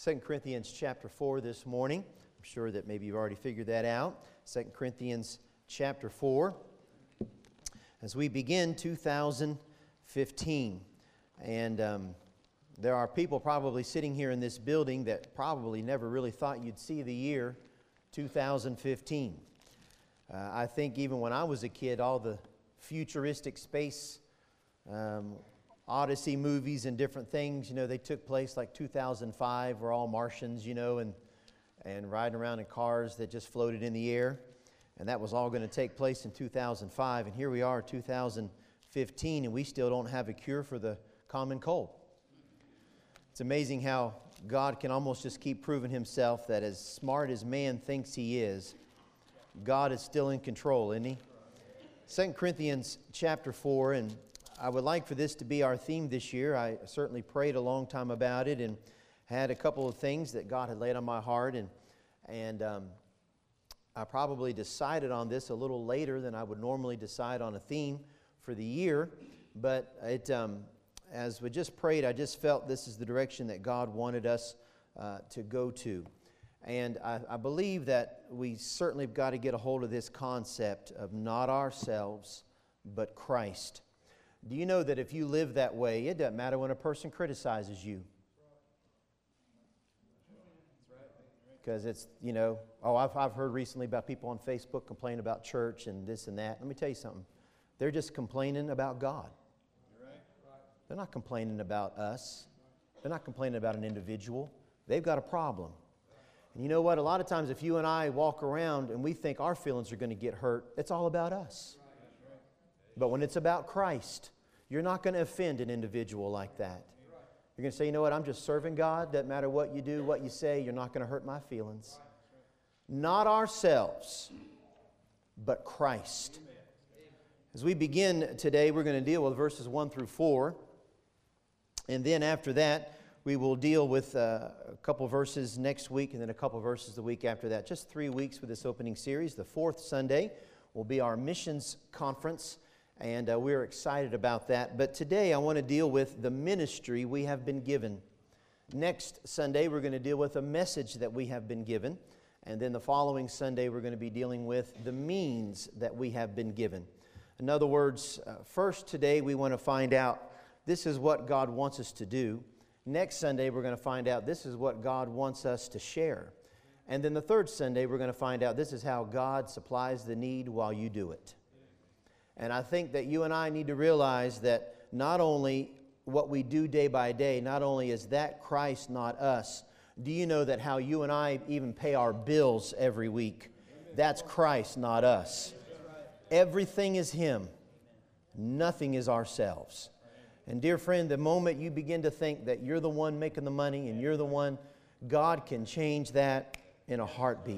2 Corinthians chapter 4 this morning. I'm sure that maybe you've already figured that out. 2 Corinthians chapter 4. As we begin 2015. And there are people probably sitting here in this building that probably never really thought you'd see the year 2015. I think even when I was a kid, all the futuristic space Odyssey movies and different things, they took place like 2005. We're all Martians, and riding around in cars that just floated in the air. And that was all going to take place in 2005. And here we are, 2015, and we still don't have a cure for the common cold. It's amazing how God can almost just keep proving Himself that as smart as man thinks He is, God is still in control, isn't He? 2 Corinthians chapter 4, and I would like for this to be our theme this year. I certainly prayed a long time about it and had a couple of things that God had laid on my heart, and I probably decided on this a little later than I would normally decide on a theme for the year, but as we just prayed, I just felt this is the direction that God wanted us to go to. And I believe that we certainly have got to get a hold of this concept of not ourselves, but Christ. Do you know that if you live that way, it doesn't matter when a person criticizes you? Because it's, I've heard recently about people on Facebook complaining about church and this and that. Let me tell you something. They're just complaining about God. They're not complaining about us. They're not complaining about an individual. They've got a problem. And you know what? A lot of times if you and I walk around and we think our feelings are going to get hurt, it's all about us. But when it's about Christ, you're not going to offend an individual like that. You're going to say, you know what, I'm just serving God. Doesn't matter what you do, what you say, you're not going to hurt my feelings. Not ourselves, but Christ. As we begin today, we're going to deal with verses 1 through 4. And then after that, we will deal with a couple verses next week and then a couple verses the week after that. Just 3 weeks with this opening series. The fourth Sunday will be our missions conference. And we're excited about that. But today I want to deal with the ministry we have been given. Next Sunday we're going to deal with a message that we have been given. And then the following Sunday we're going to be dealing with the means that we have been given. In other words, first today we want to find out this is what God wants us to do. Next Sunday we're going to find out this is what God wants us to share. And then the third Sunday we're going to find out this is how God supplies the need while you do it. And I think that you and I need to realize that not only what we do day by day, not only is that Christ, not us. Do you know that how you and I even pay our bills every week? That's Christ, not us. Everything is Him. Nothing is ourselves. And dear friend, the moment you begin to think that you're the one making the money and you're the one, God can change that in a heartbeat.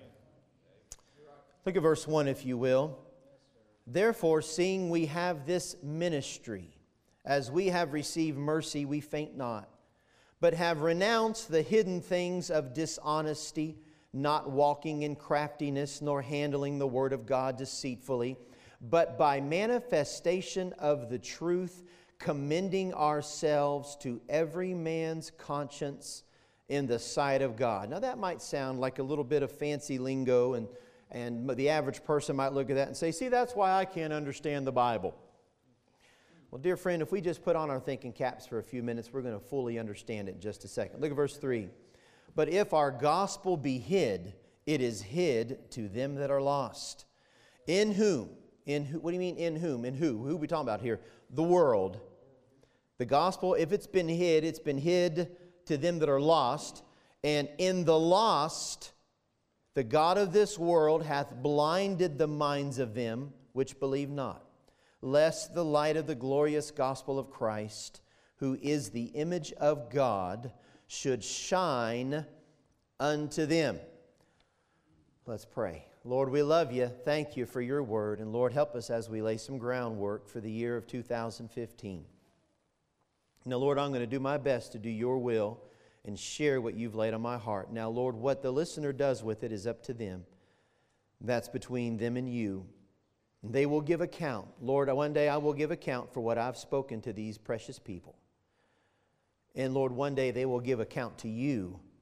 Look at verse 1 if you will. Therefore, seeing we have this ministry, as we have received mercy, we faint not, but have renounced the hidden things of dishonesty, not walking in craftiness, nor handling the word of God deceitfully, but by manifestation of the truth, commending ourselves to every man's conscience in the sight of God. Now that might sound like a little bit of fancy lingo, and the average person might look at that and say, see, that's why I can't understand the Bible. Well, dear friend, if we just put on our thinking caps for a few minutes, we're going to fully understand it in just a second. Look at verse 3. But if our gospel be hid, it is hid to them that are lost. In whom? What do you mean in whom? In who? Who are we talking about here? The world. The gospel, if it's been hid to them that are lost. And in the lost, the God of this world hath blinded the minds of them which believe not, lest the light of the glorious gospel of Christ, who is the image of God, should shine unto them. Let's pray. Lord, we love you. Thank you for your word. And Lord, help us as we lay some groundwork for the year of 2015. Now, Lord, I'm going to do my best to do your will and share what you've laid on my heart. Now, Lord, what the listener does with it is up to them. That's between them and you. They will give account. Lord, one day I will give account for what I've spoken to these precious people. And Lord, one day they will give account to you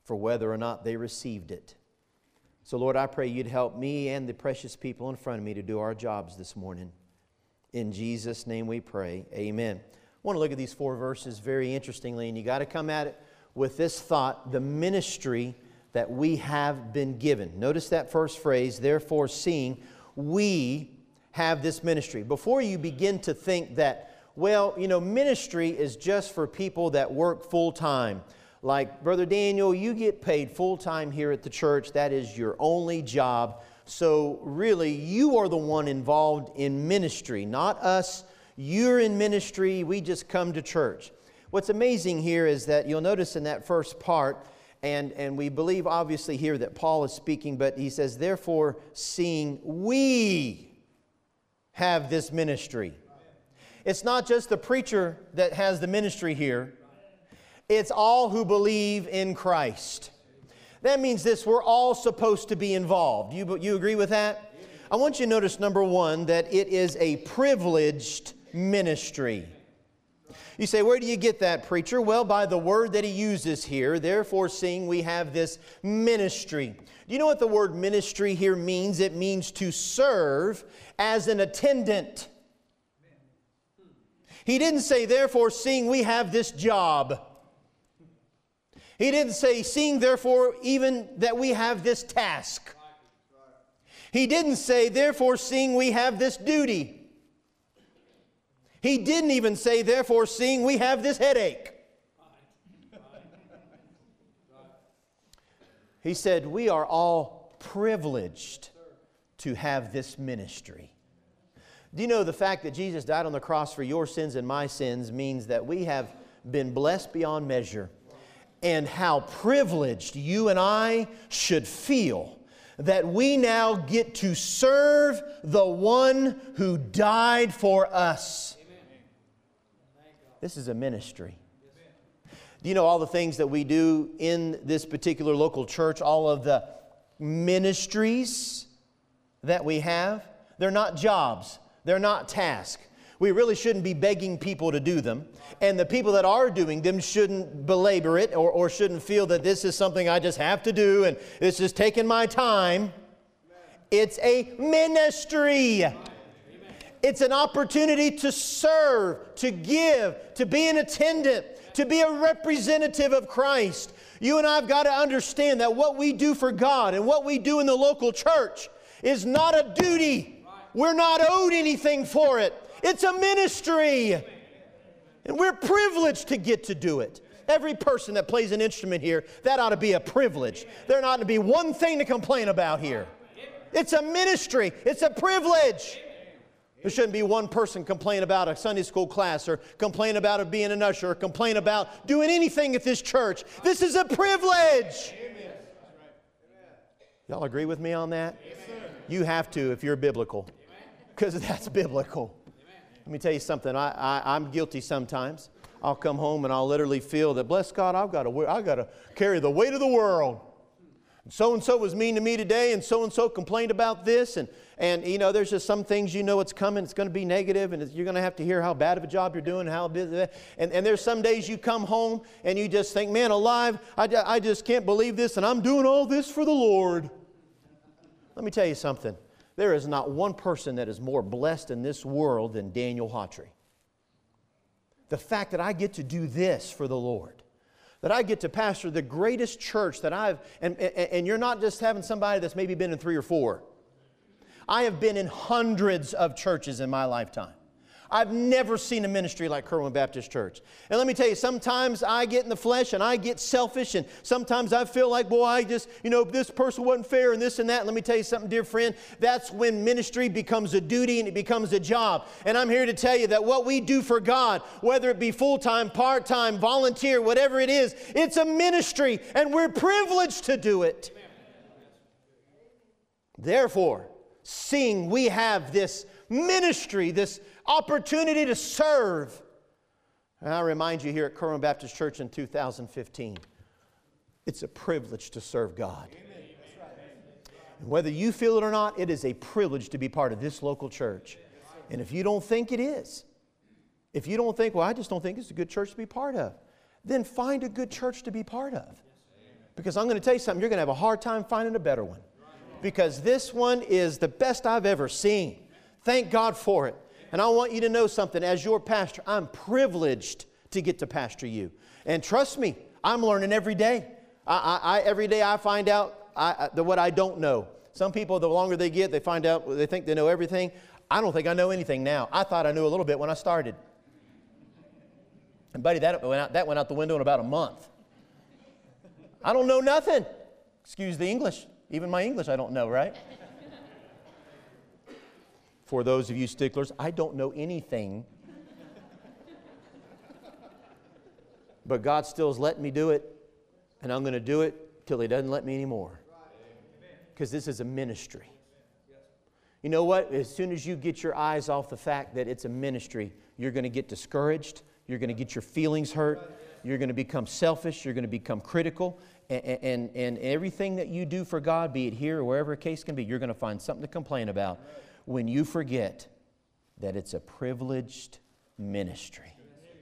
for whether or not they received it. So, Lord, I pray You'd help me and the precious people in front of me to do our jobs this morning. In Jesus' name we pray. Amen. I want to look at these 4 verses very interestingly, and you got to come at it with this thought, the ministry that we have been given. Notice that first phrase, therefore seeing we have this ministry. Before you begin to think that, well, ministry is just for people that work full-time. Like, Brother Daniel, you get paid full-time here at the church. That is your only job. So really, you are the one involved in ministry, not us. You're in ministry. We just come to church. What's amazing here is that you'll notice in that first part, and we believe obviously here that Paul is speaking, but he says, therefore, seeing we have this ministry. It's not just the preacher that has the ministry here. It's all who believe in Christ. That means this, we're all supposed to be involved. You agree with that? I want you to notice, number 1, that it is a privileged ministry. You say, where do you get that, preacher? Well, by the word that he uses here, therefore seeing we have this ministry. Do you know what the word ministry here means? It means to serve as an attendant. He didn't say, therefore seeing we have this job. He didn't say, seeing therefore even that we have this task. He didn't say, therefore seeing we have this duty. He didn't even say, therefore seeing we have this headache. He said, we are all privileged to have this ministry. Do you know the fact that Jesus died on the cross for your sins and my sins means that we have been blessed beyond measure? And how privileged you and I should feel that we now get to serve the one who died for us. This is a ministry. Do you know all the things that we do in this particular local church, all of the ministries that we have? They're not jobs. They're not tasks. We really shouldn't be begging people to do them. And the people that are doing them shouldn't belabor it or shouldn't feel that this is something I just have to do and this is taking my time. It's a ministry. It's an opportunity to serve, to give, to be an attendant, to be a representative of Christ. You and I have got to understand that what we do for God and what we do in the local church is not a duty. We're not owed anything for it. It's a ministry. And we're privileged to get to do it. Every person that plays an instrument here, that ought to be a privilege. There ought to be one thing to complain about here. It's a ministry. It's a privilege. There shouldn't be one person complain about a Sunday school class or complain about it being an usher or complain about doing anything at this church. This is a privilege. Y'all agree with me on that? You have to if you're biblical, because that's biblical. Let me tell you something. I'm guilty sometimes. I'll come home and I'll literally feel that, bless God, I've got to carry the weight of the world. So-and-so was mean to me today, and so-and-so complained about this. And there's just some things it's coming. It's going to be negative, and you're going to have to hear how bad of a job you're doing, and there's some days you come home and you just think, man alive, I just can't believe this, and I'm doing all this for the Lord. Let me tell you something. There is not one person that is more blessed in this world than Daniel Hawtrey. The fact that I get to do this for the Lord, that I get to pastor the greatest church that and you're not just having somebody that's maybe been in 3 or 4. I have been in hundreds of churches in my lifetime. I've never seen a ministry like Kerwin Baptist Church. And let me tell you, sometimes I get in the flesh and I get selfish, and sometimes I feel like, boy, I just, this person wasn't fair and this and that. And let me tell you something, dear friend, that's when ministry becomes a duty and it becomes a job. And I'm here to tell you that what we do for God, whether it be full-time, part-time, volunteer, whatever it is, it's a ministry, and we're privileged to do it. Therefore, seeing we have this ministry, this opportunity to serve. And I remind you here at Kerwin Baptist Church in 2015, it's a privilege to serve God. And whether you feel it or not, it is a privilege to be part of this local church. And if you don't think it is, if you don't think, well, I just don't think it's a good church to be part of, then find a good church to be part of. Because I'm going to tell you something, you're going to have a hard time finding a better one. Because this one is the best I've ever seen. Thank God for it. And I want you to know something. As your pastor, I'm privileged to get to pastor you. And trust me, I'm learning every day. Every day I find out what I don't know. Some people, the longer they get, they find out, they think they know everything. I don't think I know anything now. I thought I knew a little bit when I started. And buddy, that went out the window in about a month. I don't know nothing. Excuse the English. Even my English I don't know, right? For those of you sticklers, I don't know anything. But God still is letting me do it, and I'm going to do it till He doesn't let me anymore. Because this is a ministry. You know what? As soon as you get your eyes off the fact that it's a ministry, you're going to get discouraged. You're going to get your feelings hurt. You're going to become selfish. You're going to become critical. And everything that you do for God, be it here or wherever a case can be, you're going to find something to complain about when you forget that it's a privileged ministry.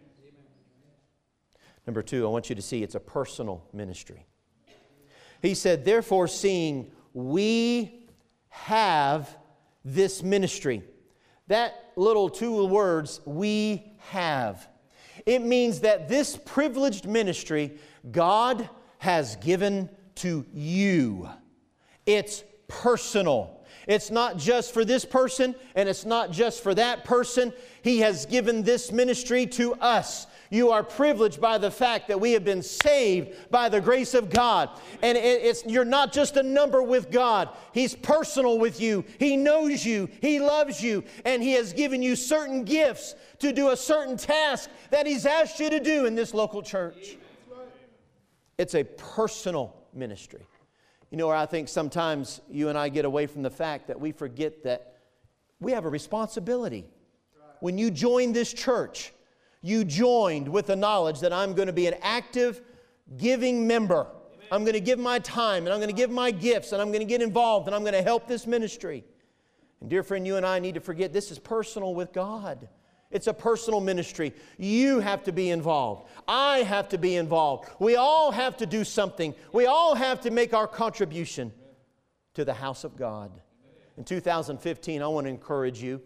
Number 2, I want you to see it's a personal ministry. He said, therefore, seeing we have this ministry. That little 2 words, we have. It means that this privileged ministry God has given to you. It's personal. It's not just for this person, and it's not just for that person. He has given this ministry to us. You are privileged by the fact that we have been saved by the grace of God. And you're not just a number with God. He's personal with you. He knows you. He loves you. And He has given you certain gifts to do a certain task that He's asked you to do in this local church. It's a personal ministry. You know where I think sometimes you and I get away from the fact that we forget that we have a responsibility. When you join this church, you joined with the knowledge that I'm going to be an active, giving member. Amen. I'm going to give my time, and I'm going to give my gifts, and I'm going to get involved, and I'm going to help this ministry. And dear friend, you and I need to forget this is personal with God. It's a personal ministry. You have to be involved. I have to be involved. We all have to do something. We all have to make our contribution to the house of God. In 2015, I want to encourage you.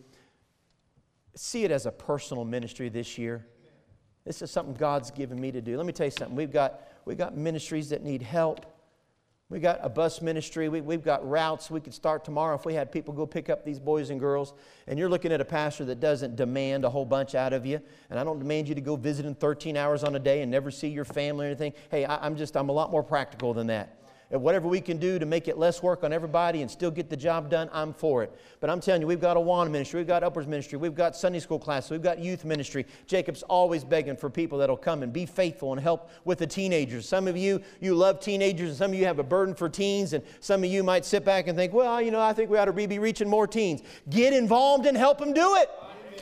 See it as a personal ministry this year. This is something God's given me to do. Let me tell you something. We've got ministries that need help. We've got a bus ministry. We've got routes. We could start tomorrow if we had people go pick up these boys and girls. And you're looking at a pastor that doesn't demand a whole bunch out of you. And I don't demand you to go visit in 13 hours on a day and never see your family or anything. Hey, I'm a lot more practical than that. And whatever we can do to make it less work on everybody and still get the job done, I'm for it. But I'm telling you, we've got Awana ministry, we've got Uppers ministry, we've got Sunday school classes, we've got youth ministry. Jacob's always begging for people that'll come and be faithful and help with the teenagers. Some of you love teenagers, and some of you have a burden for teens, and some of you might sit back and think, well, I think we ought to be reaching more teens. Get involved and help them do it.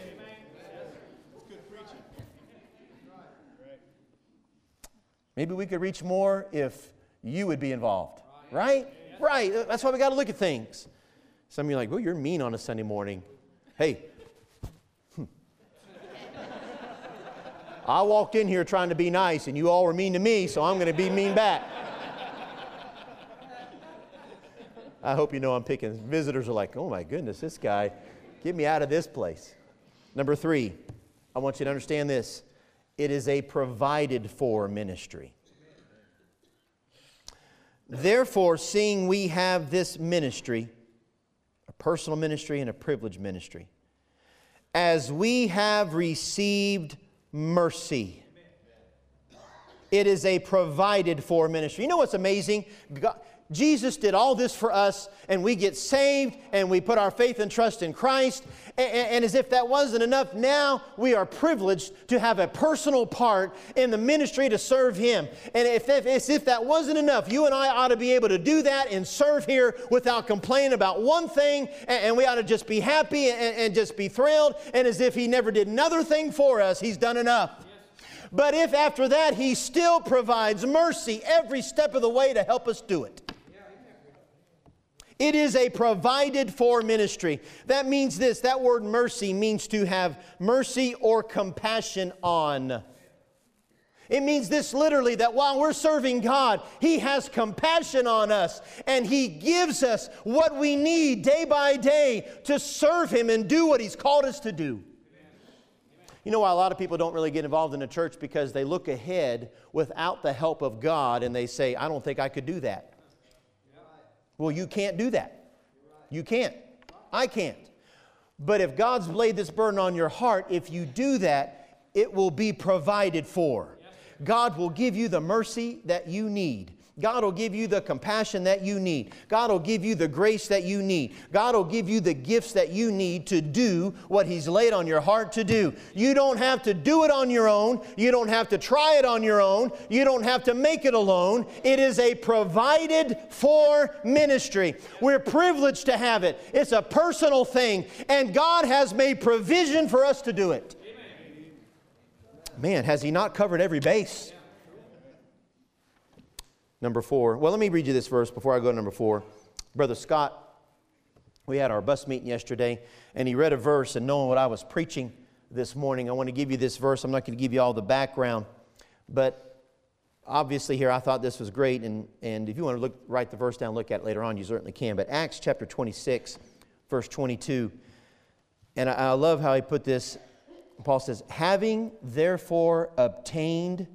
Maybe we could reach more if you would be involved, right? Right. That's why we got to look at things. Some of you are like, well, you're mean on a Sunday morning. Hey, I walked in here trying to be nice, and you all were mean to me, so I'm going to be mean back. I hope you know I'm picking. Visitors are like, oh my goodness, this guy, get me out of this place. Number 3, I want you to understand this. It is a provided for ministry. Therefore, seeing we have this ministry, a personal ministry and a privileged ministry, as we have received mercy, it is a provided for ministry. You know what's amazing? Jesus did all this for us, and we get saved, and we put our faith and trust in Christ. And as if that wasn't enough, now we are privileged to have a personal part in the ministry to serve Him. And as if that wasn't enough, you and I ought to be able to do that and serve here without complaining about one thing, and we ought to just be happy and just be thrilled, and as if He never did another thing for us, He's done enough. But if after that He still provides mercy every step of the way to help us do it. It is a provided for ministry. That means this. That word mercy means to have mercy or compassion on. It means this literally, that while we're serving God, He has compassion on us, and He gives us what we need day by day to serve Him and do what He's called us to do. You know why a lot of people don't really get involved in the church? Because they look ahead without the help of God and they say, I don't think I could do that. Well, you can't do that. You can't. I can't. But if God's laid this burden on your heart, if you do that, it will be provided for. God will give you the mercy that you need. God will give you the compassion that you need. God will give you the grace that you need. God will give you the gifts that you need to do what He's laid on your heart to do. You don't have to do it on your own. You don't have to try it on your own. You don't have to make it alone. It is a provided for ministry. We're privileged to have it. It's a personal thing, and God has made provision for us to do it. Man, has He not covered every base? Number 4. Well, let me read you this verse before I go to number 4. Brother Scott, we had our bus meeting yesterday, and he read a verse, and knowing what I was preaching this morning, I want to give you this verse. I'm not going to give you all the background, but obviously here I thought this was great, and if you want to write the verse down, look at it later on, you certainly can. But Acts chapter 26, verse 22, and I love how he put this. Paul says, having therefore obtained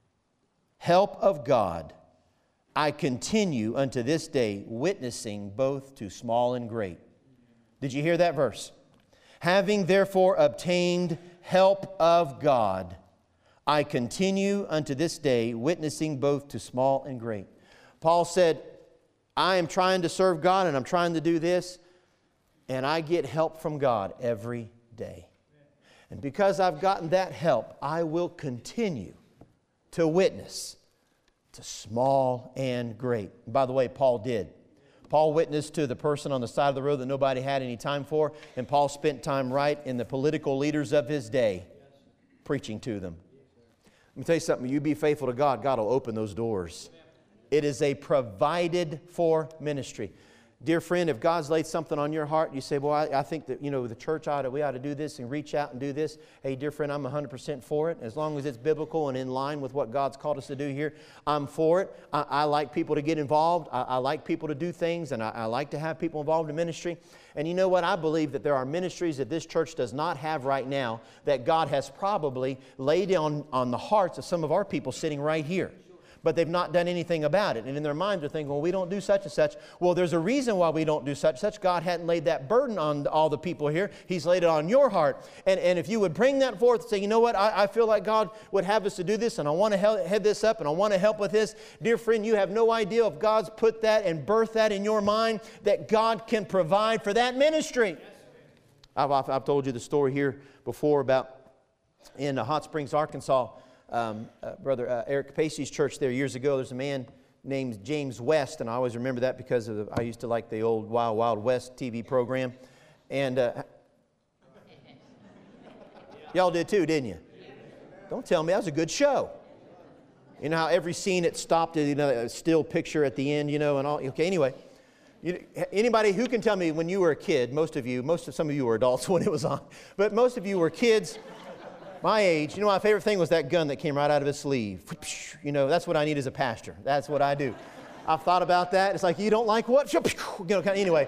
help of God, I continue unto this day, witnessing both to small and great. Did you hear that verse? Having therefore obtained help of God, I continue unto this day, witnessing both to small and great. Paul said, I am trying to serve God, and I'm trying to do this, and I get help from God every day. And because I've gotten that help, I will continue to witness to small and great. And by the way, Paul did. Paul witnessed to the person on the side of the road that nobody had any time for, and Paul spent time right in the political leaders of his day, preaching to them. Let me tell you something. You be faithful to God, God will open those doors. It is a provided for ministry. Dear friend, if God's laid something on your heart, you say, well, I think that, the church we ought to do this and reach out and do this. Hey, dear friend, I'm 100% for it. As long as it's biblical and in line with what God's called us to do here, I'm for it. I like people to get involved. I like people to do things, and I like to have people involved in ministry. And you know what? I believe that there are ministries that this church does not have right now that God has probably laid on the hearts of some of our people sitting right here. But they've not done anything about it. And in their minds they're thinking, well, we don't do such and such. Well, there's a reason why we don't do such and such. God hadn't laid that burden on all the people here. He's laid it on your heart. And if you would bring that forth and say, you know what, I feel like God would have us to do this, and I want to head this up, and I want to help with this. Dear friend, you have no idea if God's put that and birthed that in your mind, that God can provide for that ministry. I've told you the story here before about in Hot Springs, Arkansas. Brother Eric Pacey's church there years ago, there's a man named James West, and I always remember that because I used to like the old Wild Wild West TV program. And y'all did too, didn't you? Don't tell me. That was a good show. You know how every scene it stopped at a still picture at the end, and all. Okay, anyway. Anybody who can tell me when you were a kid, some of you were adults when it was on, but most of you were kids. My age, my favorite thing was that gun that came right out of his sleeve. That's what I need as a pastor. That's what I do. I've thought about that. It's like, you don't like what? Anyway.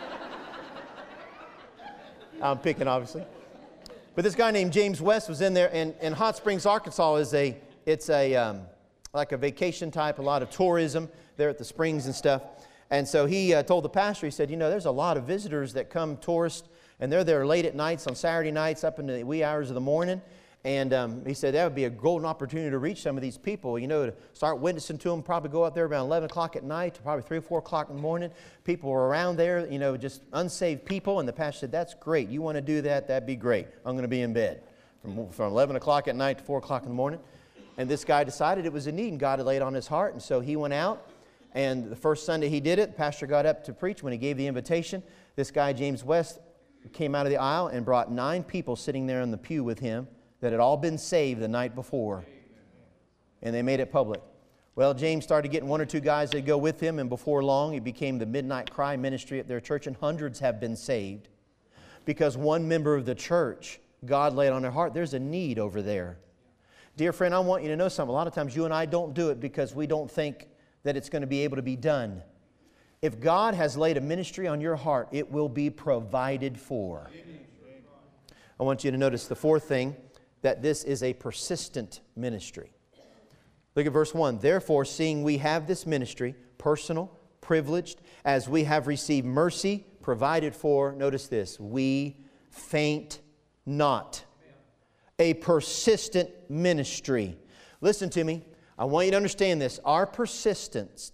I'm picking, obviously. But this guy named James West was in there, and Hot Springs, Arkansas it's like a vacation type, a lot of tourism there at the springs and stuff. And so he told the pastor, he said, there's a lot of visitors that come, tourists, and they're there late at nights, on Saturday nights, up into the wee hours of the morning. And he said that would be a golden opportunity to reach some of these people, to start witnessing to them, probably go out there around 11 o'clock at night to probably 3 or 4 o'clock in the morning. People were around there, just unsaved people. And the pastor said, that's great. You want to do that? That'd be great. I'm going to be in bed from 11 o'clock at night to 4 o'clock in the morning. And this guy decided it was a need, and God had laid on his heart. And so he went out, and the first Sunday he did it, the pastor got up to preach. When he gave the invitation, this guy, James West, came out of the aisle and brought 9 people sitting there in the pew with him that had all been saved the night before. And they made it public. Well, James started getting 1 or 2 guys that go with him, and before long it became the Midnight Cry ministry at their church, and hundreds have been saved because one member of the church, God laid on their heart, there's a need over there. Dear friend, I want you to know something. A lot of times you and I don't do it because we don't think that it's going to be able to be done. If God has laid a ministry on your heart, it will be provided for. I want you to notice the fourth thing, that this is a persistent ministry. Look at verse 1. Therefore, seeing we have this ministry, personal, privileged, as we have received mercy, provided for, notice this, we faint not. A persistent ministry. Listen to me. I want you to understand this. Our persistence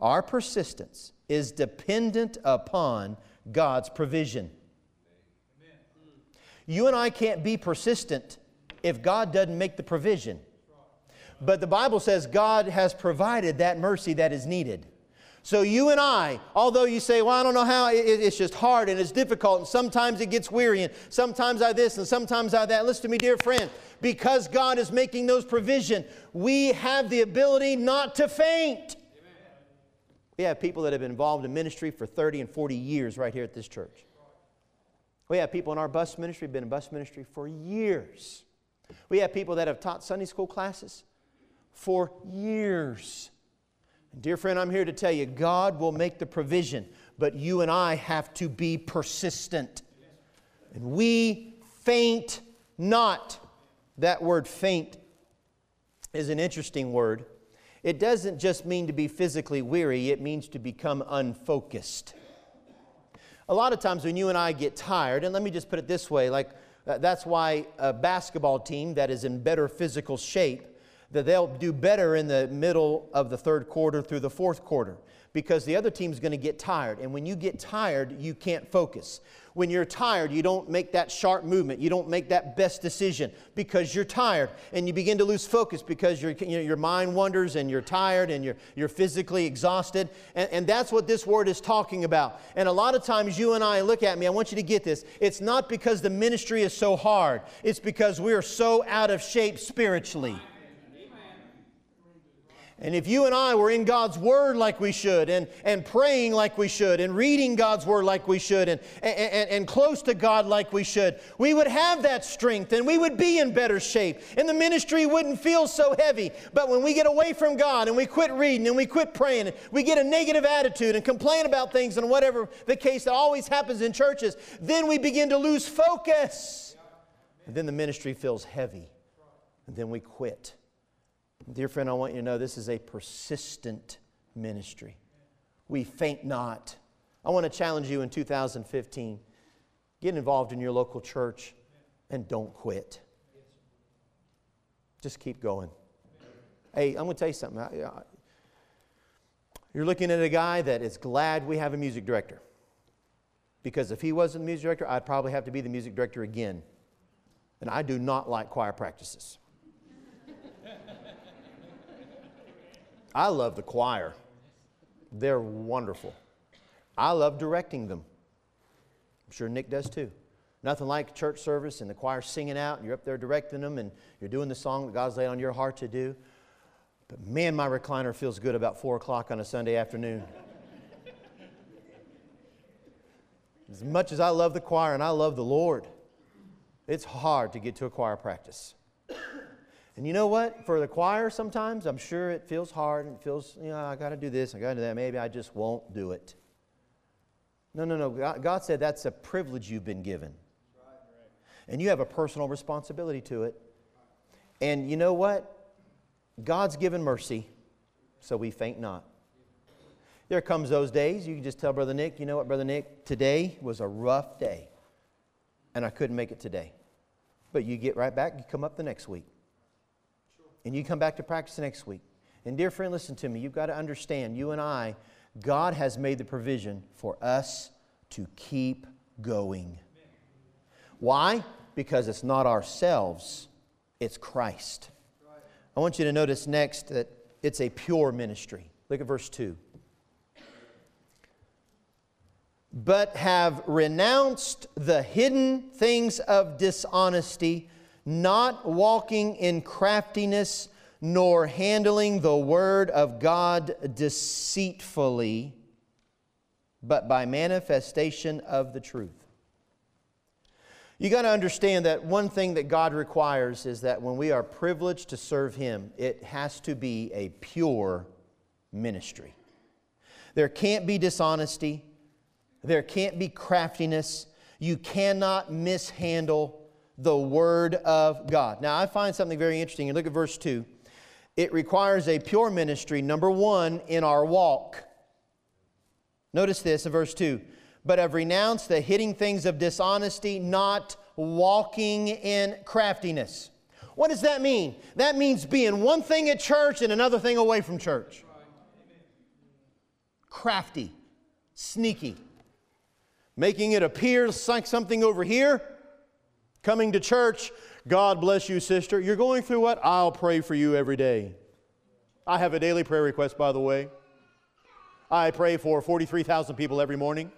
is dependent upon God's provision. Amen. You and I can't be persistent if God doesn't make the provision. But the Bible says God has provided that mercy that is needed. So you and I, although you say, well, I don't know how, it's just hard and it's difficult and sometimes it gets weary and sometimes I this and sometimes I that. Listen to me, dear friend. Because God is making those provision, we have the ability not to faint. Amen. We have people that have been involved in ministry for 30 and 40 years right here at this church. We have people in our bus ministry, been in bus ministry for years. We have people that have taught Sunday school classes for years. Dear friend, I'm here to tell you, God will make the provision, but you and I have to be persistent. And we faint not. That word faint is an interesting word. It doesn't just mean to be physically weary, it means to become unfocused. A lot of times when you and I get tired, and let me just put it this way, that's why a basketball team that is in better physical shape, that they'll do better in the middle of the third quarter through the fourth quarter because the other team's going to get tired. And when you get tired, you can't focus. When you're tired, you don't make that sharp movement. You don't make that best decision because you're tired. And you begin to lose focus because your mind wanders and you're tired and you're physically exhausted. And that's what this word is talking about. And a lot of times you and I, look at me, I want you to get this. It's not because the ministry is so hard. It's because we are so out of shape spiritually. And if you and I were in God's Word like we should, and praying like we should, and reading God's Word like we should, and close to God like we should, we would have that strength and we would be in better shape. And the ministry wouldn't feel so heavy. But when we get away from God and we quit reading and we quit praying, and we get a negative attitude and complain about things and whatever the case that always happens in churches, then we begin to lose focus. And then the ministry feels heavy. And then we quit. Dear friend, I want you to know this is a persistent ministry. We faint not. I want to challenge you in 2015. Get involved in your local church and don't quit. Just keep going. Hey, I'm going to tell you something. You're looking at a guy that is glad we have a music director. Because if he wasn't the music director, I'd probably have to be the music director again. And I do not like choir practices. I love the choir. They're wonderful. I love directing them. I'm sure Nick does too. Nothing like church service and the choir singing out and you're up there directing them and you're doing the song that God's laid on your heart to do. But man, my recliner feels good about 4 o'clock on a Sunday afternoon. As much as I love the choir and I love the Lord, it's hard to get to a choir practice. And you know what? For the choir sometimes, I'm sure it feels hard and it feels, I got to do this, I got to do that. Maybe I just won't do it. No. God said that's a privilege you've been given. And you have a personal responsibility to it. And you know what? God's given mercy, so we faint not. There comes those days, you can just tell Brother Nick, you know what, Brother Nick, today was a rough day. And I couldn't make it today. But you get right back, you come up the next week. And you come back to practice next week. And dear friend, listen to me. You've got to understand, you and I, God has made the provision for us to keep going. Why? Because it's not ourselves, it's Christ. I want you to notice next that it's a pure ministry. Look at verse 2. But have renounced the hidden things of dishonesty, not walking in craftiness, nor handling the word of God deceitfully, but by manifestation of the truth. You got to understand that one thing that God requires is that when we are privileged to serve Him, it has to be a pure ministry. There can't be dishonesty. There can't be craftiness. You cannot mishandle the Word of God. Now, I find something very interesting. You look at verse 2. It requires a pure ministry, number one, in our walk. Notice this in verse 2. But have renounced the hidden things of dishonesty, not walking in craftiness. What does that mean? That means being one thing at church and another thing away from church. Crafty, sneaky. Making it appear like something over here. Coming to church, God bless you, sister. You're going through what? I'll pray for you every day. I have a daily prayer request, by the way. I pray for 43,000 people every morning.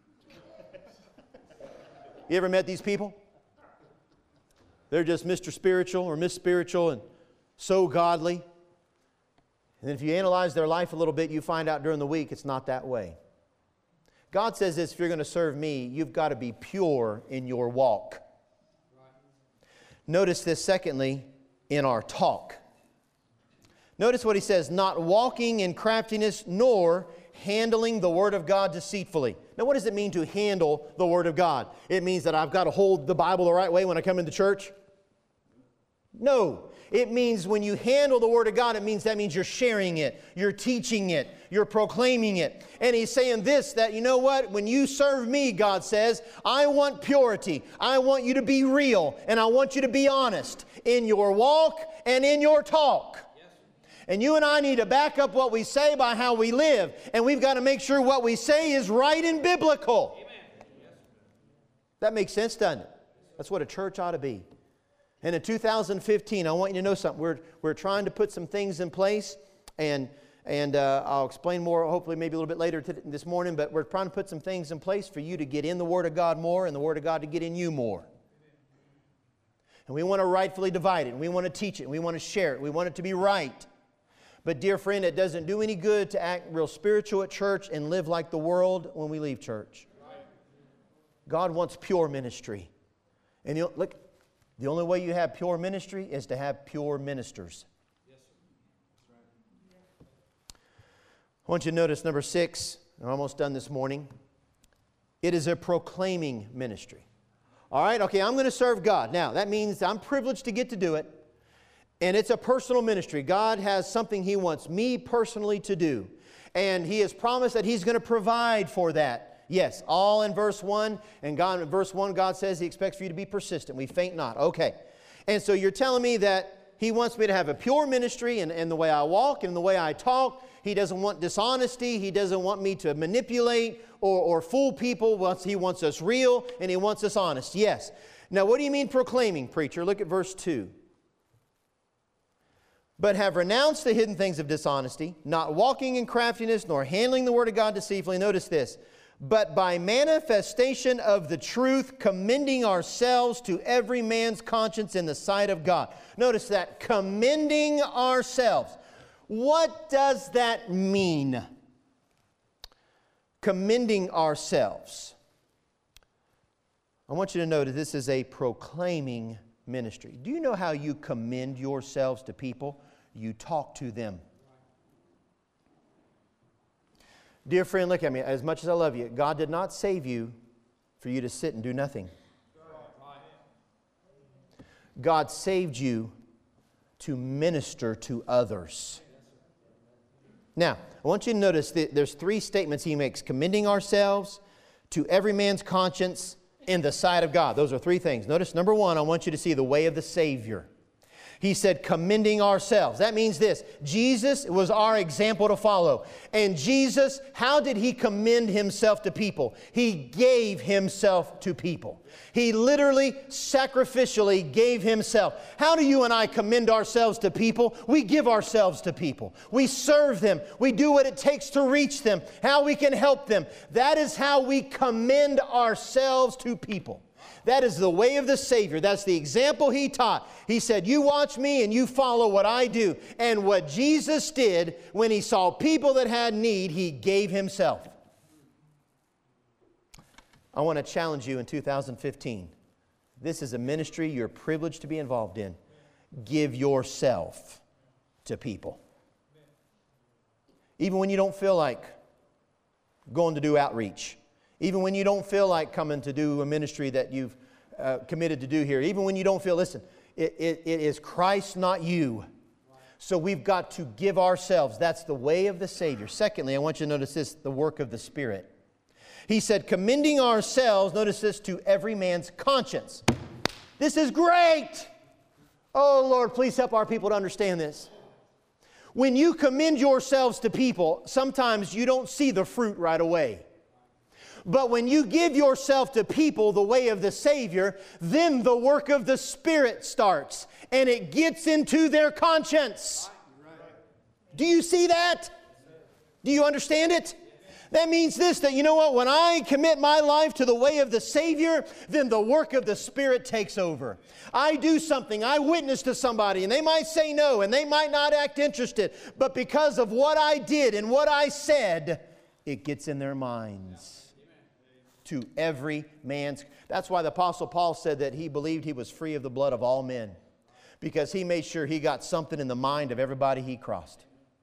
You ever met these people? They're just Mr. Spiritual or Miss Spiritual and so godly. And if you analyze their life a little bit, you find out during the week it's not that way. God says this, if you're going to serve me, you've got to be pure in your walk. Notice this, secondly, in our talk. Notice what he says, not walking in craftiness, nor handling the Word of God deceitfully. Now, what does it mean to handle the Word of God? It means that I've got to hold the Bible the right way when I come into church? No. It means when you handle the Word of God, that means you're sharing it, you're teaching it, you're proclaiming it. And he's saying this, that you know what? When you serve me, God says, I want purity. I want you to be real, and I want you to be honest in your walk and in your talk. And you and I need to back up what we say by how we live. And we've got to make sure what we say is right and biblical. Amen. That makes sense, doesn't it? That's what a church ought to be. And in 2015, I want you to know something. We're trying to put some things in place. And I'll explain more, hopefully maybe a little bit later this morning. But we're trying to put some things in place for you to get in the Word of God more and the Word of God to get in you more. And we want to rightfully divide it. And we want to teach it. And we want to share it. We want it to be right. But dear friend, it doesn't do any good to act real spiritual at church and live like the world when we leave church. God wants pure ministry. And look, the only way you have pure ministry is to have pure ministers. I want you to notice number 6. I'm almost done this morning. It is a proclaiming ministry. All right, okay, I'm going to serve God. Now, that means I'm privileged to get to do it. And it's a personal ministry. God has something He wants me personally to do. And He has promised that He's going to provide for that. Yes, all in verse 1. And God, in verse 1, God says He expects for you to be persistent. We faint not. Okay. And so you're telling me that He wants me to have a pure ministry in the way I walk and in the way I talk. He doesn't want dishonesty. He doesn't want me to manipulate or fool people. He wants us real and He wants us honest. Yes. Now, what do you mean proclaiming, preacher? Look at verse 2. But have renounced the hidden things of dishonesty, not walking in craftiness, nor handling the Word of God deceitfully. Notice this. But by manifestation of the truth, commending ourselves to every man's conscience in the sight of God. Notice that, commending ourselves. What does that mean? Commending ourselves. I want you to know that this is a proclaiming ministry. Do you know how you commend yourselves to people? You talk to them. Dear friend, look at me. As much as I love you, God did not save you for you to sit and do nothing. God saved you to minister to others. Now, I want you to notice that there's 3 statements He makes. Commending ourselves to every man's conscience in the sight of God. Those are 3 things. Notice, number 1, I want you to see the way of the Savior. He said, commending ourselves. That means this. Jesus was our example to follow. And Jesus, how did He commend Himself to people? He gave Himself to people. He literally, sacrificially gave Himself. How do you and I commend ourselves to people? We give ourselves to people. We serve them. We do what it takes to reach them. How we can help them. That is how we commend ourselves to people. That is the way of the Savior. That's the example He taught. He said, you watch me and you follow what I do. And what Jesus did when He saw people that had need, He gave Himself. I want to challenge you in 2015. This is a ministry you're privileged to be involved in. Give yourself to people. Even when you don't feel like going to do outreach. Even when you don't feel like coming to do a ministry that you've committed to do here. Even when you don't feel, listen, it is Christ, not you. So we've got to give ourselves. That's the way of the Savior. Secondly, I want you to notice this, the work of the Spirit. He said, commending ourselves, notice this, to every man's conscience. This is great. Oh, Lord, please help our people to understand this. When you commend yourselves to people, sometimes you don't see the fruit right away. But when you give yourself to people the way of the Savior, then the work of the Spirit starts, and it gets into their conscience. Do you see that? Do you understand it? That means this, that you know what, when I commit my life to the way of the Savior, then the work of the Spirit takes over. I do something, I witness to somebody, and they might say no, and they might not act interested, but because of what I did and what I said, it gets in their minds. To every man's. That's why the Apostle Paul said that he believed he was free of the blood of all men, because he made sure he got something in the mind of everybody he crossed.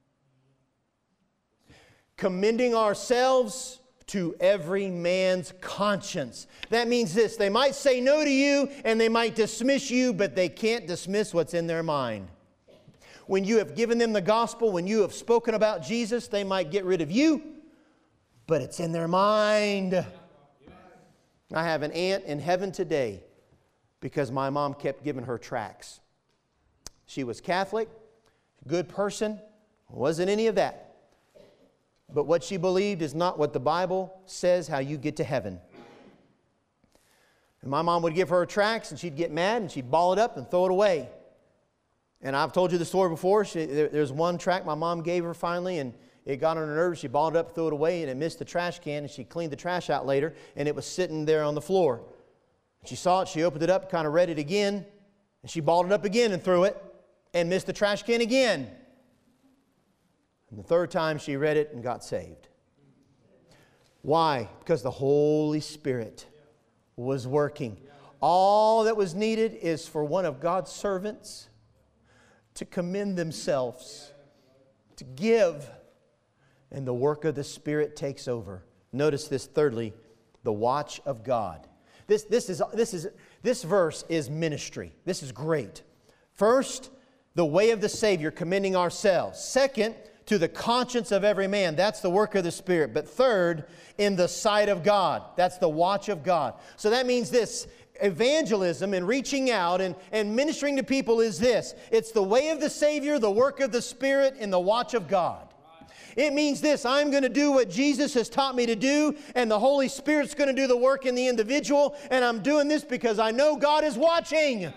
Commending ourselves to every man's conscience. That means this, they might say no to you and they might dismiss you, but they can't dismiss what's in their mind. When you have given them the gospel, when you have spoken about Jesus, they might get rid of you, but it's in their mind. I have an aunt in heaven today because my mom kept giving her tracts. She was Catholic, good person, wasn't any of that. But what she believed is not what the Bible says how you get to heaven. And my mom would give her tracts and she'd get mad and she'd ball it up and throw it away. And I've told you the story before. There's one tract my mom gave her finally, and it got on her nerves. She balled it up, threw it away, and it missed the trash can, and she cleaned the trash out later, and it was sitting there on the floor. She saw it, she opened it up, kind of read it again, and she balled it up again and threw it, and missed the trash can again. And the third time she read it and got saved. Why? Because the Holy Spirit was working. All that was needed is for one of God's servants to commend themselves, to give, and the work of the Spirit takes over. Notice this, thirdly, the watch of God. This verse is ministry. This is great. First, the way of the Savior, commending ourselves. Second, to the conscience of every man. That's the work of the Spirit. But third, in the sight of God. That's the watch of God. So that means this. Evangelism and reaching out and ministering to people is this. It's the way of the Savior, the work of the Spirit, and the watch of God. It means this. I'm going to do what Jesus has taught me to do, and the Holy Spirit's going to do the work in the individual, and I'm doing this because I know God is watching.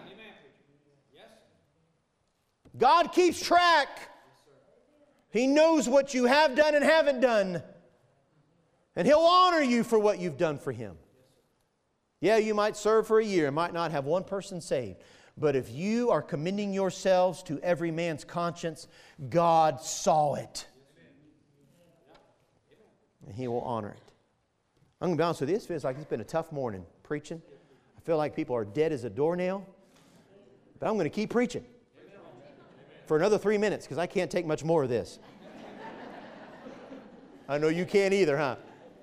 God keeps track. He knows what you have done and haven't done. And He'll honor you for what you've done for Him. Yeah, you might serve for a year and might not have one person saved. But if you are commending yourselves to every man's conscience, God saw it. And He will honor it. I'm going to be honest with you. This feels like it's been a tough morning preaching. I feel like people are dead as a doornail. But I'm going to keep preaching for another 3 minutes because I can't take much more of this. I know you can't either, huh?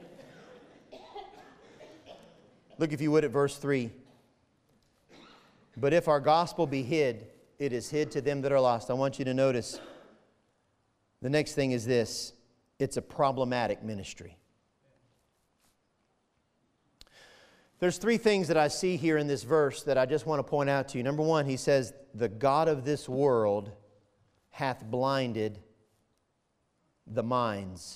Look, if you would, at verse 3. But if our gospel be hid, it is hid to them that are lost. I want you to notice the next thing is this. It's a problematic ministry. There's three things that I see here in this verse that I just want to point out to you. Number one, he says, the God of this world hath blinded the minds.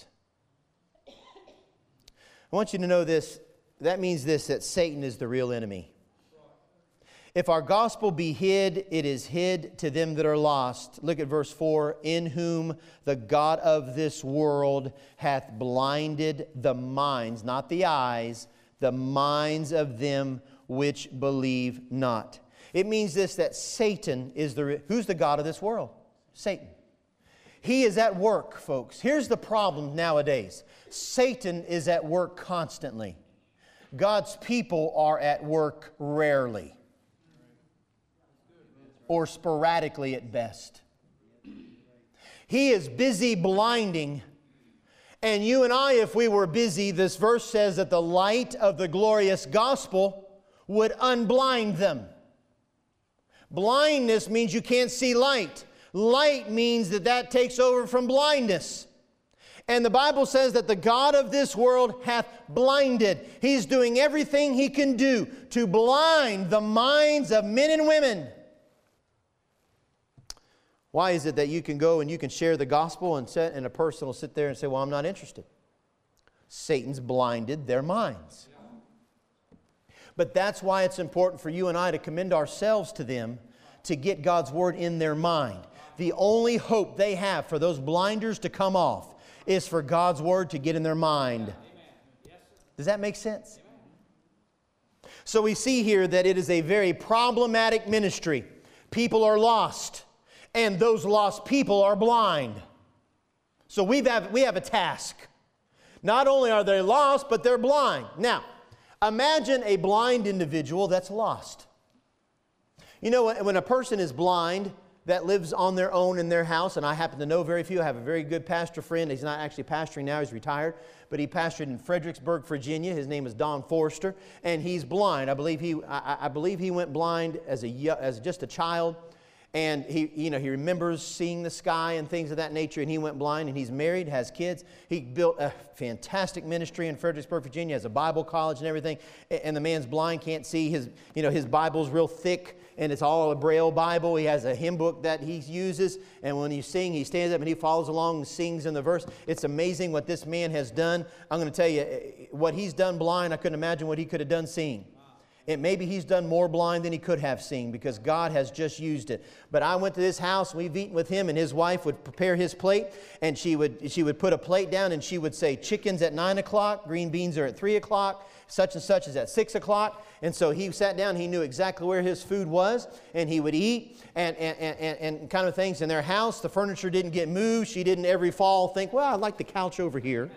I want you to know this. That means this, that Satan is the real enemy. If our gospel be hid, it is hid to them that are lost. Look at verse 4. In whom the God of this world hath blinded the minds, not the eyes, the minds of them which believe not. It means this, that Satan is who's the God of this world? Satan. He is at work, folks. Here's the problem nowadays. Satan is at work constantly. God's people are at work rarely. or sporadically at best. He is busy blinding. And you and I, if we were busy, this verse says that the light of the glorious gospel would unblind them. Blindness means you can't see light. Light means that takes over from blindness. And the Bible says that the God of this world hath blinded. He's doing everything He can do to blind the minds of men and women. Why is it that you can go and you can share the gospel and a person will sit there and say, well, I'm not interested? Satan's blinded their minds. But that's why it's important for you and I to commend ourselves to them to get God's Word in their mind. The only hope they have for those blinders to come off is for God's Word to get in their mind. Does that make sense? So we see here that it is a very problematic ministry. People are lost. And those lost people are blind. So we have a task. Not only are they lost, but they're blind. Now, imagine a blind individual that's lost. You know, when a person is blind that lives on their own in their house, and I happen to know very few. I have a very good pastor friend. He's not actually pastoring now. He's retired. But he pastored in Fredericksburg, Virginia. His name is Don Forrester. And he's blind. I believe he went blind as just a child. And he remembers seeing the sky and things of that nature, and he went blind, and he's married, has kids. He built a fantastic ministry in Fredericksburg, Virginia, has a Bible college and everything, and the man's blind, can't see. His Bible's real thick, and it's all a Braille Bible. He has a hymn book that he uses, and when he stands up and he follows along and sings in the verse. It's amazing what this man has done. I'm going to tell you, what he's done blind, I couldn't imagine what he could have done seeing. And maybe he's done more blind than he could have seen because God has just used it. But I went to this house, we've eaten with him, and his wife would prepare his plate, and she would put a plate down, and she would say, chickens at 9 o'clock, green beans are at 3 o'clock, such and such is at 6 o'clock. And so he sat down, he knew exactly where his food was, and he would eat and kind of things. In their house, the furniture didn't get moved. She didn't every fall think, well, I'd like the couch over here.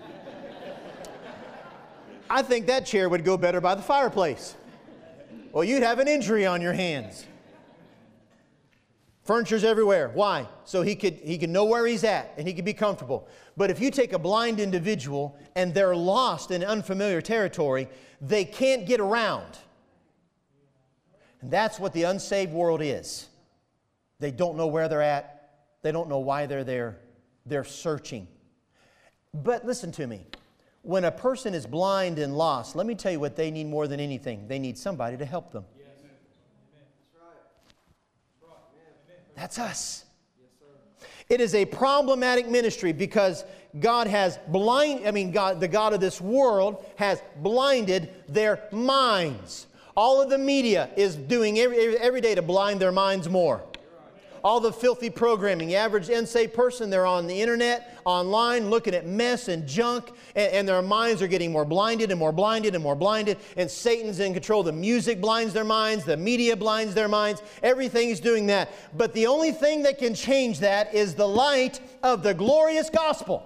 I think that chair would go better by the fireplace. Well, you'd have an injury on your hands. Furniture's everywhere. Why? So he could know where he's at and he could be comfortable. But if you take a blind individual and they're lost in unfamiliar territory, they can't get around. And that's what the unsaved world is. They don't know where they're at. They don't know why they're there. They're searching. But listen to me. When a person is blind and lost, let me tell you what they need more than anything. They need somebody to help them. Yes. That's us. Yes, it is a problematic ministry because God has the God of this world has blinded their minds. All of the media is doing every day to blind their minds more. All the filthy programming. The average unsaved person, they're on the internet, online, looking at mess and junk, and their minds are getting more blinded and more blinded and more blinded, and Satan's in control. The music blinds their minds, the media blinds their minds, everything is doing that. But the only thing that can change that is the light of the glorious gospel.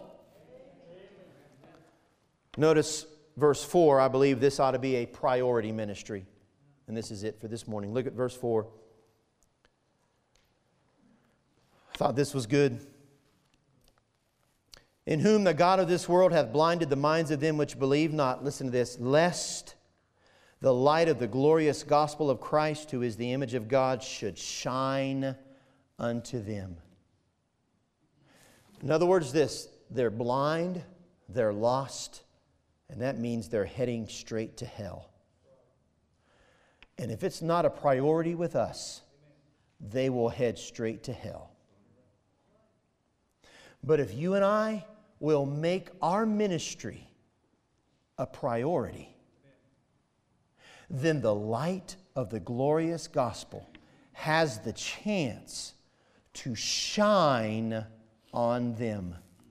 Notice verse 4, I believe this ought to be a priority ministry. And this is it for this morning. Look at verse 4. I thought this was good. In whom the God of this world hath blinded the minds of them which believe not. Listen to this. Lest the light of the glorious gospel of Christ, who is the image of God, should shine unto them. In other words, they're blind, they're lost, and that means they're heading straight to hell. And if it's not a priority with us, they will head straight to hell. But if you and I will make our ministry a priority, then the light of the glorious gospel has the chance to shine on them.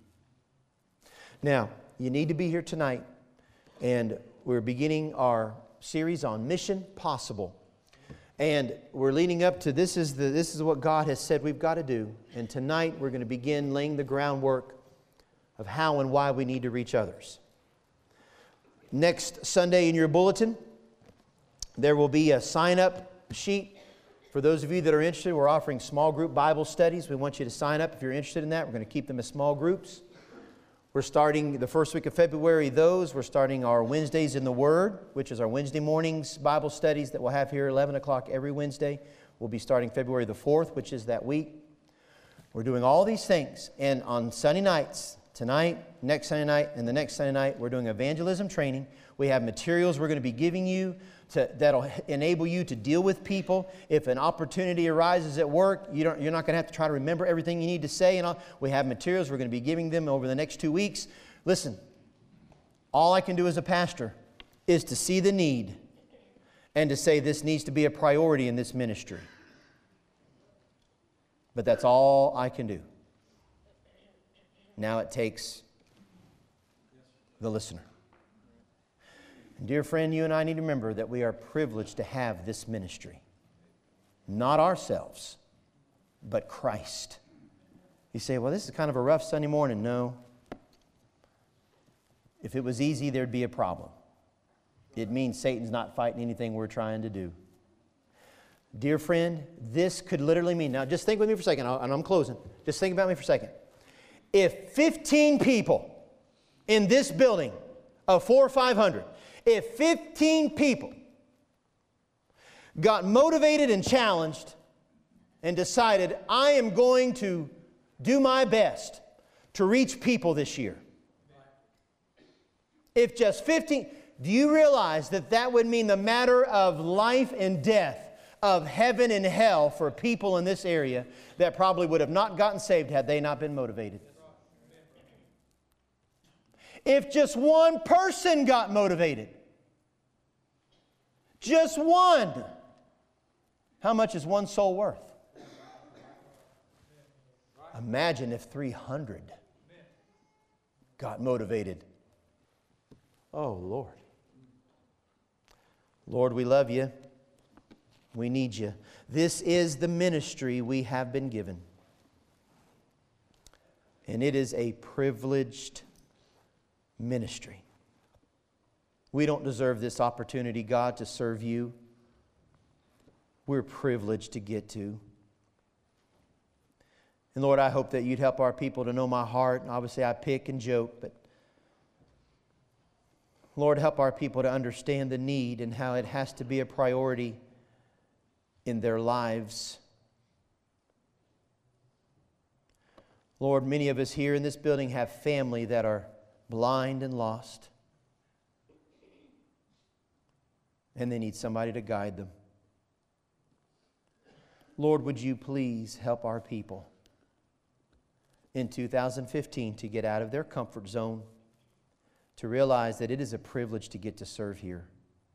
Now, you need to be here tonight, and we're beginning our series on Mission Possible. And we're leading up to this is what God has said we've got to do. And tonight we're going to begin laying the groundwork of how and why we need to reach others. Next Sunday in your bulletin, there will be a sign-up sheet For those of you that are interested, we're offering small group Bible studies. We want you to sign up if you're interested in that. We're going to keep them as small groups. We're starting the first week of February, We're starting our Wednesdays in the Word, which is our Wednesday mornings Bible studies that we'll have here at 11 o'clock every Wednesday. We'll be starting February the 4th, which is that week. We're doing all these things. And on Sunday nights, tonight, next Sunday night, and the next Sunday night, we're doing evangelism training. We have materials we're going to be giving you that'll enable you to deal with people. If an opportunity arises at work, you're not going to have to try to remember everything you need to say. And all. We have materials we're going to be giving them over the next 2 weeks. Listen, all I can do as a pastor is to see the need and to say this needs to be a priority in this ministry. But that's all I can do. Now it takes the listener. And dear friend, you and I need to remember that we are privileged to have this ministry. Not ourselves, but Christ. You say, well, this is kind of a rough Sunday morning. No. If it was easy, there'd be a problem. It means Satan's not fighting anything we're trying to do. Dear friend, this could literally mean, now just think with me for a second, and I'm closing. Just think about me for a second. If 15 people in this building of 400 or 500, if 15 people got motivated and challenged and decided, I am going to do my best to reach people this year. If just 15, do you realize that that would mean the matter of life and death, of heaven and hell for people in this area that probably would have not gotten saved had they not been motivated? If just one person got motivated, just one, how much is one soul worth? Imagine if 300 got motivated. Oh, Lord. Lord, we love you. We need you. This is the ministry we have been given. And it is a privileged ministry. We don't deserve this opportunity, God, to serve you. We're privileged to get to. And Lord, I hope that you'd help our people to know my heart. And obviously I pick and joke, but Lord, help our people to understand the need and how it has to be a priority in their lives. Lord, many of us here in this building have family that are blind and lost. And they need somebody to guide them. Lord, would you please help our people in 2015 to get out of their comfort zone, to realize that it is a privilege to get to serve here.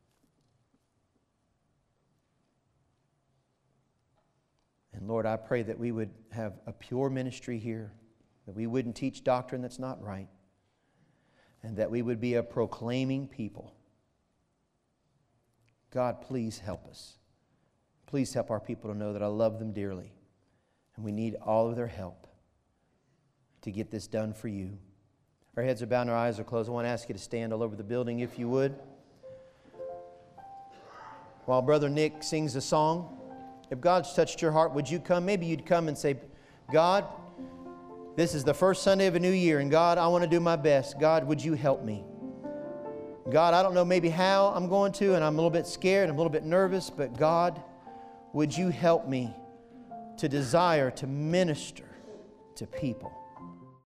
And Lord, I pray that we would have a pure ministry here, that we wouldn't teach doctrine that's not right, and that we would be a proclaiming people. God, please help us. Please help our people to know that I love them dearly, and we need all of their help to get this done for you. Our heads are bowed and our eyes are closed. I want to ask you to stand all over the building if you would. While Brother Nick sings a song, if God's touched your heart, would you come? Maybe you'd come and say, God, this is the first Sunday of a new year, and God, I want to do my best. God, would you help me? God, I don't know maybe how I'm going to, and I'm a little bit scared, I'm a little bit nervous, but God, would you help me to desire to minister to people?